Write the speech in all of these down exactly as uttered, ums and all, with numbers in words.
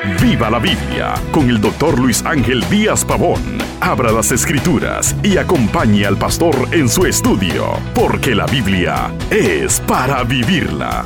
Viva la Biblia con el doctor Luis Ángel Díaz Pavón. Abra las Escrituras y acompañe al pastor en su estudio, porque la Biblia es para vivirla.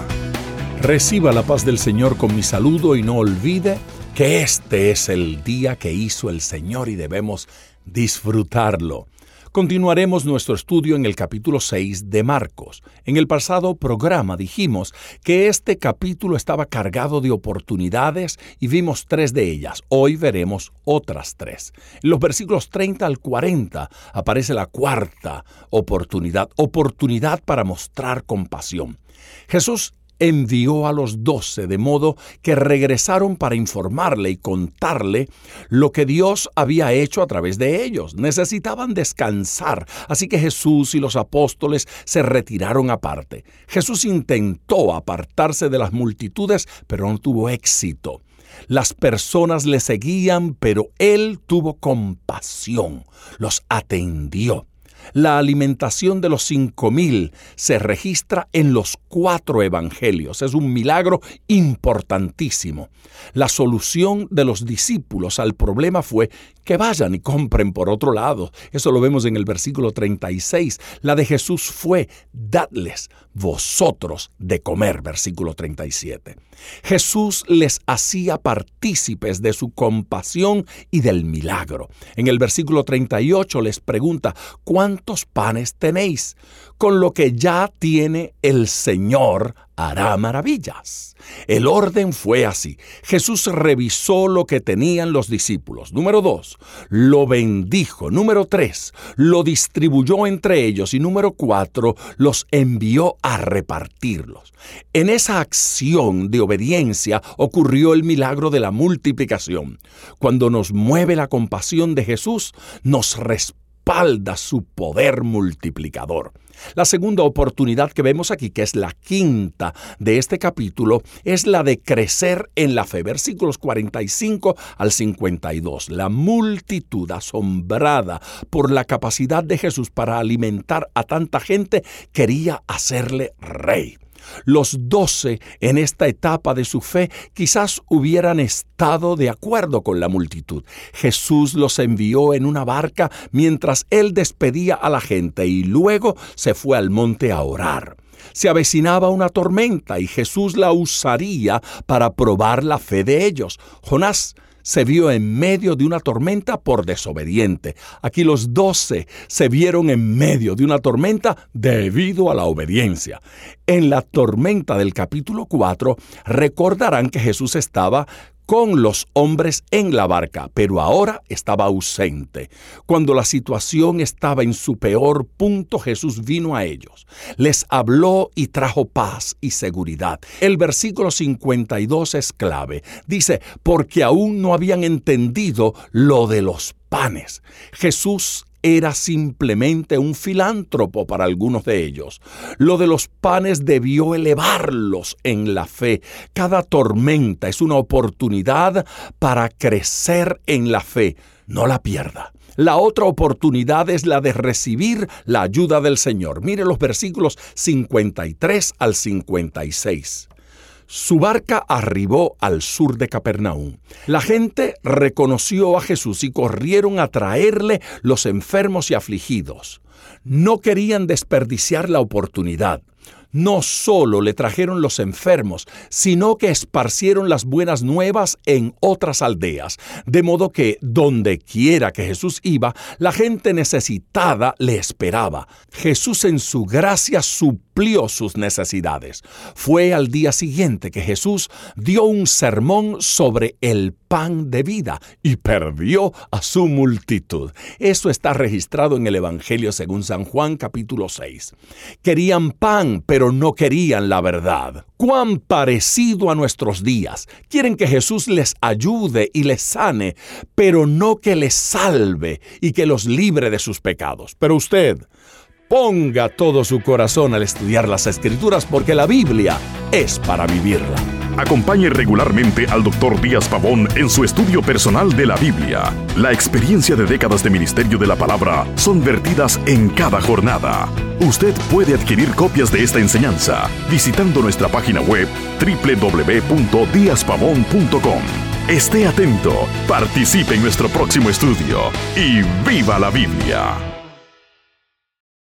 Reciba la paz del Señor con mi saludo y no olvide que este es el día que hizo el Señor y debemos disfrutarlo. Continuaremos nuestro estudio en el capítulo seis de Marcos. En el pasado programa dijimos que este capítulo estaba cargado de oportunidades y vimos tres de ellas. Hoy veremos otras tres. En los versículos treinta al cuarenta aparece la cuarta oportunidad, oportunidad para mostrar compasión. Jesús envió a los doce, de modo que regresaron para informarle y contarle lo que Dios había hecho a través de ellos. Necesitaban descansar, así que Jesús y los apóstoles se retiraron aparte. Jesús intentó apartarse de las multitudes, pero no tuvo éxito. Las personas le seguían, pero Él tuvo compasión, los atendió. La alimentación de los cinco mil se registra en los cuatro evangelios. Es un milagro importantísimo. La solución de los discípulos al problema fue que vayan y compren por otro lado. Eso lo vemos en el versículo treinta y seis. La de Jesús fue: dadles vosotros de comer, versículo treinta y siete. Jesús les hacía partícipes de su compasión y del milagro. En el versículo treinta y ocho les pregunta: ¿cuántos panes tenéis? Con lo que ya tiene el Señor hará maravillas. El orden fue así. Jesús revisó lo que tenían los discípulos. Número dos, lo bendijo. Número tres, lo distribuyó entre ellos. Y número cuatro, los envió a repartirlos. En esa acción de obediencia ocurrió el milagro de la multiplicación. Cuando nos mueve la compasión de Jesús, nos respalda su poder multiplicador. La segunda oportunidad que vemos aquí, que es la quinta de este capítulo, es la de crecer en la fe. Versículos cuarenta y cinco al cincuenta y dos. La multitud, asombrada por la capacidad de Jesús para alimentar a tanta gente, quería hacerle rey. Los doce en esta etapa de su fe quizás hubieran estado de acuerdo con la multitud. Jesús los envió en una barca mientras él despedía a la gente y luego se fue al monte a orar. Se avecinaba una tormenta y Jesús la usaría para probar la fe de ellos. Jonás se vio en medio de una tormenta por desobediente. Aquí los doce se vieron en medio de una tormenta debido a la obediencia. En la tormenta del capítulo cuatro recordarán que Jesús estaba con los hombres en la barca, pero ahora estaba ausente. Cuando la situación estaba en su peor punto, Jesús vino a ellos. Les habló y trajo paz y seguridad. El versículo cincuenta y dos es clave. Dice: porque aún no habían entendido lo de los panes. Jesús era simplemente un filántropo para algunos de ellos. Lo de los panes debió elevarlos en la fe. Cada tormenta es una oportunidad para crecer en la fe. No la pierda. La otra oportunidad es la de recibir la ayuda del Señor. Mire los versículos cincuenta y tres al cincuenta y seis. Su barca arribó al sur de Capernaum. La gente reconoció a Jesús y corrieron a traerle los enfermos y afligidos. No querían desperdiciar la oportunidad. No solo le trajeron los enfermos, sino que esparcieron las buenas nuevas en otras aldeas, de modo que donde quiera que Jesús iba, la gente necesitada le esperaba. Jesús en su gracia suplió sus necesidades. Fue al día siguiente que Jesús dio un sermón sobre el pan de vida y perdió a su multitud. Eso está registrado en el Evangelio según San Juan, capítulo seis. Querían pan, pero no querían la verdad. Cuán parecido a nuestros días. Quieren que Jesús les ayude y les sane, pero no que les salve y que los libre de sus pecados. Pero usted ponga todo su corazón al estudiar las Escrituras, porque la Biblia es para vivirla. Acompañe regularmente al doctor Díaz Pavón en su estudio personal de la Biblia. La experiencia de décadas de ministerio de la palabra son vertidas en cada jornada. Usted puede adquirir copias de esta enseñanza visitando nuestra página web doble u doble u doble u punto díaz pavón punto com. Esté atento, participe en nuestro próximo estudio y ¡viva la Biblia!